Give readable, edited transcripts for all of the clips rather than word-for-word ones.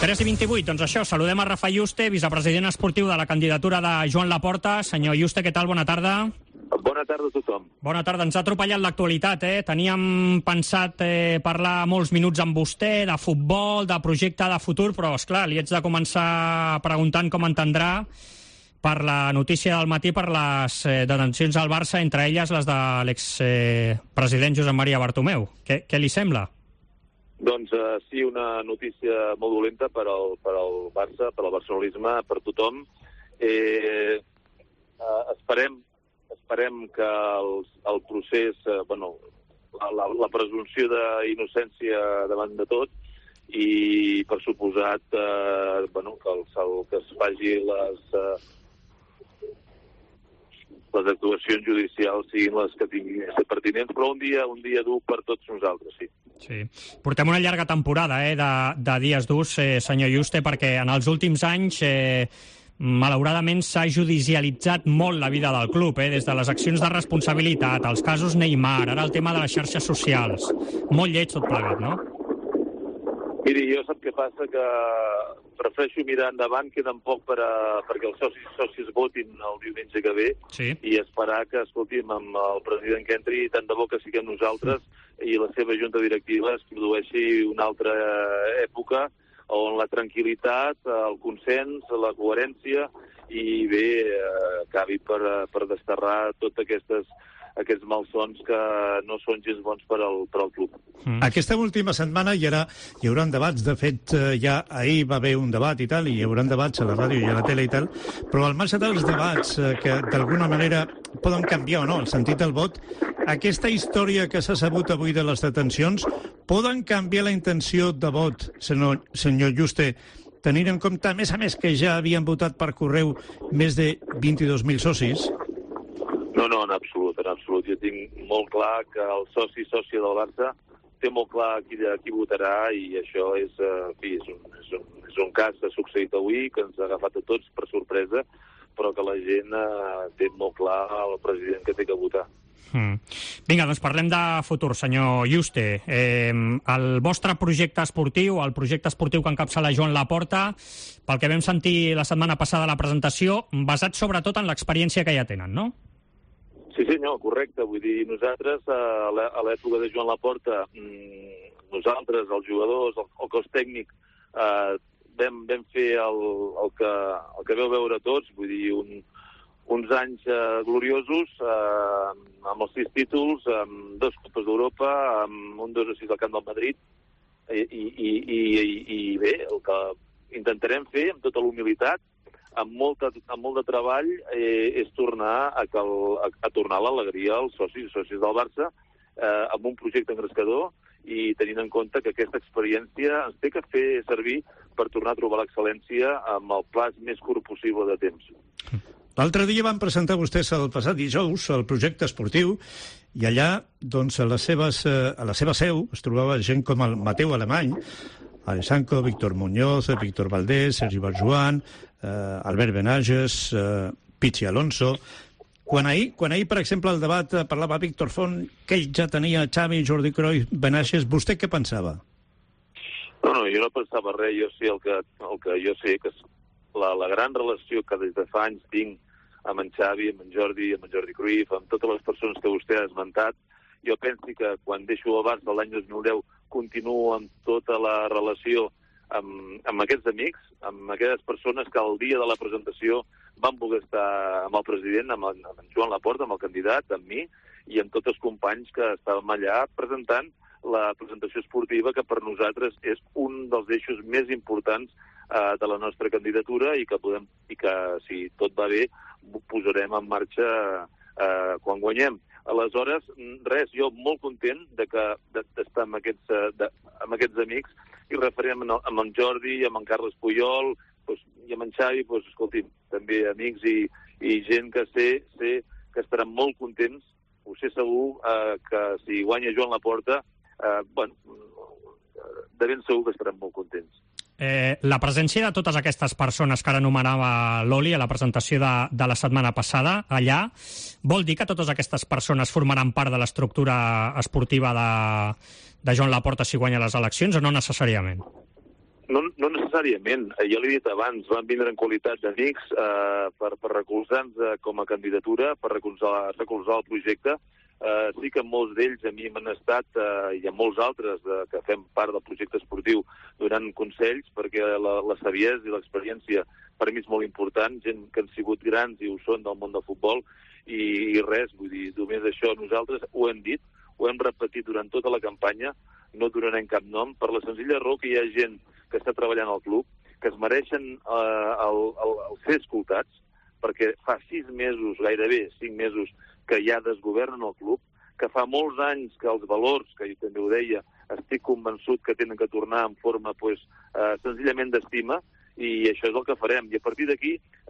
3:28, doncs això, saludem a Rafa Yuste, vicepresident esportiu de la candidatura de Joan Laporta. Senyor Yuste, què tal? Bona tarda. Bona tarda a tothom. Bona tarda. Ens ha atropellat l'actualitat, Teníem pensat parlar molts minuts amb vostè de futbol, de projecte de futur, però, esclar, li haig de començar preguntant com entendrà per la notícia del matí per les detencions al Barça, entre elles les de l'expresident Josep Maria Bartomeu. Què li sembla? Doncs sí, una notícia molt dolenta per al Barça, per al barcelonisme, per tothom. Esperem que el procés, la presumpció d'innocència davant de tot i, per suposat, que es faci les actuacions judicials siguin les que tinguin de ser pertinents, però un dia dur per tots nosaltres, sí. Sí. Portem una llarga temporada de dies durs, senyor Yuste, perquè en els últims anys malauradament s'ha judicialitzat molt la vida del club, des de les accions de responsabilitat, els casos Neymar, ara el tema de les xarxes socials. Molt lleig tot plegat, no? Miri, jo sap què passa, que prefereixo mirar endavant, queda poc perquè els socis votin el diumenge que ve, sí, i esperar que, escolti'm, amb el president que entri, tant de bo que siguem nosaltres i la seva junta directiva es produeixi una altra època on la tranquil·litat, el consens, la coherència i bé, acabi per desterrar tots aquests malsons que no són gens bons per al club. Aquesta última setmana hi haurà debats. De fet, ja ahir va haver un debat i tal, i hi haurà debats a la ràdio i a la tele i tal, però al marge dels debats que d'alguna manera poden canviar o no el sentit del vot, aquesta història que s'ha sabut avui de les detencions poden canviar la intenció de vot, senyor Yuste, tenint en compte, a més, que ja havien votat per correu més de 22.000 socis? No, en absolut. Jo tinc molt clar que el sòcia del Barça té molt clar qui votarà i això és un cas que ha succeït avui, que ens ha agafat a tots per sorpresa, però que la gent té molt clar el president que té que votar. Vinga, doncs parlem de futur, senyor Yuste. El vostre projecte esportiu, el projecte esportiu que encapçala Joan Laporta, pel que vam sentir la setmana passada a la presentació, basat sobretot en l'experiència que ja tenen, no? Sí, senyor, correcte. Vull dir, nosaltres, a l'època de Joan Laporta, nosaltres, els jugadors, el cos tècnic, vam fer el que veu veure tots, vull dir, uns anys gloriosos, amb els 6 títols, amb 2 Copes d'Europa, amb un 2-6 al Camp del Madrid, i bé, el que intentarem fer, amb tota la humilitat, amb molt de treball, és tornar a tornar l'alegria als socis del Barça, amb un projecte engrescador i tenint en compte que aquesta experiència ens té que fer servir per tornar a trobar l'excel·lència amb el plaç més curt possible de temps. L'altre dia van presentar vostès el passat dijous el projecte esportiu i allà, doncs, a la seva seu es trobava gent com el Mateu Alemany, Alessandro, Víctor Muñoz, Víctor Valdés, Sergi Barjuan, Albert Benages, Pichi Alonso. Quan ahir, per exemple, el debat parlava Víctor Font, que ell ja tenia Xavi, Jordi Cruyff, Benages, vostè què pensava? No, jo no pensava res. Jo sé el que jo sé, que és la gran relació que des de fa anys tinc amb en Xavi, amb en Jordi Cruyff, amb totes les persones que vostè ha esmentat. Jo penso que quan deixo el Barça l'any 2010 continuo amb tota la relació amb aquests amics, amb aquelles persones que el dia de la presentació van voler estar amb el president, amb en Joan Laporta, amb el candidat, amb mi, i amb tots els companys que estàvem allà presentant la presentació esportiva, que per nosaltres és un dels eixos més importants de la nostra candidatura i que, si tot va bé, posarem en marxa quan guanyem. Aleshores, res, jo molt content d'estar amb aquests amics i referent amb en Jordi, amb en Carles Puyol i amb en Xavi, escolti'm, també amics i gent que sé que estaran molt contents, ho sé segur, que si guanya Joan Laporta, de ben segur que estaran molt contents. La presència de totes aquestes persones que ara anomenava l'Oli a la presentació de la setmana passada allà, vol dir que totes aquestes persones formaran part de l'estructura esportiva de Joan Laporta si guanya les eleccions o no necessàriament? No necessàriament. Jo l'he dit abans, van vindre en qualitat d'amics per recolzar-nos com a candidatura, per recolzar el projecte. Sí que molts d'ells a mi m'han estat, i a molts altres que fem part del projecte esportiu, donant consells, perquè la saviesa i l'experiència per mi és molt important, gent que han sigut grans i ho són del món del futbol, i res, vull dir, només això nosaltres ho hem dit, ho hem repetit durant tota la campanya, no donarem cap nom, per la senzilla raó que hi ha gent que està treballant al club, que es mereixen el ser escoltats, perquè fa 6 mesos, gairebé 5 mesos, que ja desgovernen el club, que fa molts anys que els valors, que jo també ho deia, estic convençut que tenen que tornar en forma senzillament d'estima, i això és el que farem. I a partir d'aquí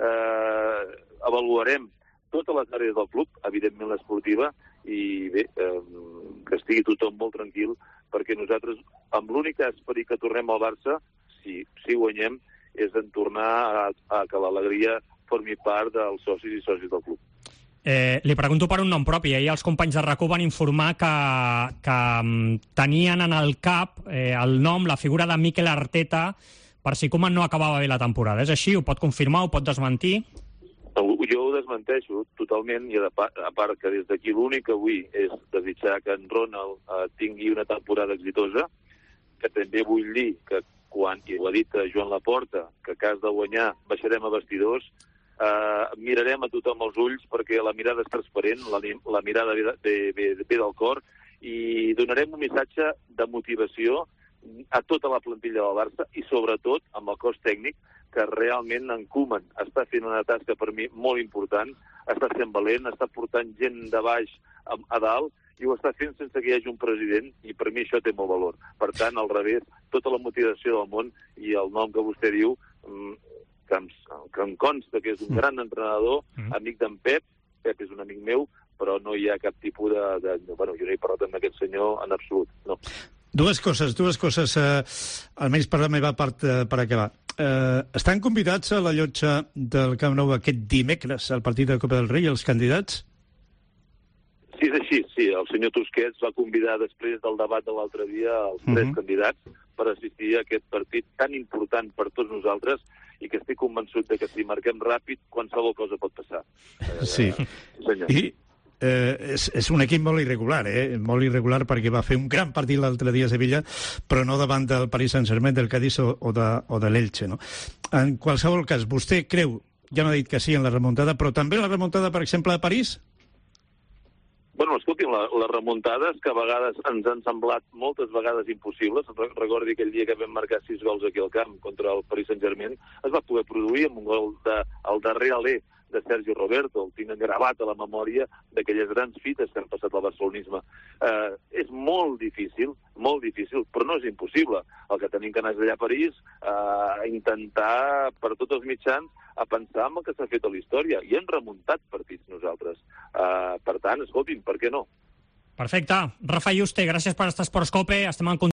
avaluarem totes les àrees del club, evidentment l'esportiva, i bé, que estigui tothom molt tranquil, perquè nosaltres, amb l'únic esperit que tornem al Barça, si guanyem, és en tornar a que l'alegria formi part dels socis i socis del club. Li pregunto per un nom propi. Ahir els companys de RAC1 van informar que tenien en el cap el nom, la figura de Mikel Arteta, per si Koeman no acabava bé la temporada. És així? Ho pot confirmar? Ho pot desmentir? Jo ho desmenteixo totalment, i a part que des d'aquí l'únic que vull és desitjar que en Ronald tingui una temporada exitosa, que també vull dir que quan, i ho ha dit Joan Laporta, que en cas de guanyar baixarem a vestidors, mirarem a tothom els ulls perquè la mirada és transparent, la mirada ve del cor, i donarem un missatge de motivació a tota la plantilla del Barça i sobretot amb el cos tècnic, que realment en Koeman està fent una tasca per mi molt important, està sent valent, està portant gent de baix a dalt, i ho està fent sense que hi hagi un president, i per mi això té molt valor. Per tant, al revés, tota la motivació del món, i el nom que vostè diu, que em consta que és un gran entrenador, amic d'en Pep és un amic meu, però no hi ha cap tipus Bueno, jo no he parlat amb aquest senyor en absolut, no. Dues coses, almenys per la meva part, per acabar. Estan convidats a la llotja del Camp Nou aquest dimecres al partit de Copa del Rei, els candidats? Sí, és així, sí. El senyor Tusquets va convidar després del debat de l'altre dia els 3 candidats per assistir a aquest partit tan important per tots nosaltres, i que estic convençut que si marquem ràpid, qualsevol cosa pot passar. Sí, i és un equip molt irregular, molt irregular, perquè va fer un gran partit l'altre dia a Sevilla, però no davant del Paris Saint-Germain, del Cádiz o de l'Elche, no? En qualsevol cas, vostè creu, ja no ha dit que sí en la remuntada, però també la remuntada, per exemple, a París? Bueno, escolti'm, les remuntades que a vegades ens han semblat moltes vegades impossibles, recordi aquell dia que vam marcar 6 gols aquí al camp contra el Paris Saint-Germain, es va poder produir amb un gol al darrer alè de Sergio Roberto, el tinc gravat a la memòria d'aquelles grans fites que han passat al barcelonisme. És molt difícil, però no és impossible. El que tenim que anar allà a París a intentar, per tots els mitjans, a pensar en el que s'ha fet a la història. I hem remuntat partits nosaltres. Per tant, escolti'm, per què no? Perfecte. Rafa Yuste, gràcies per estar a Esports Cope. Estem en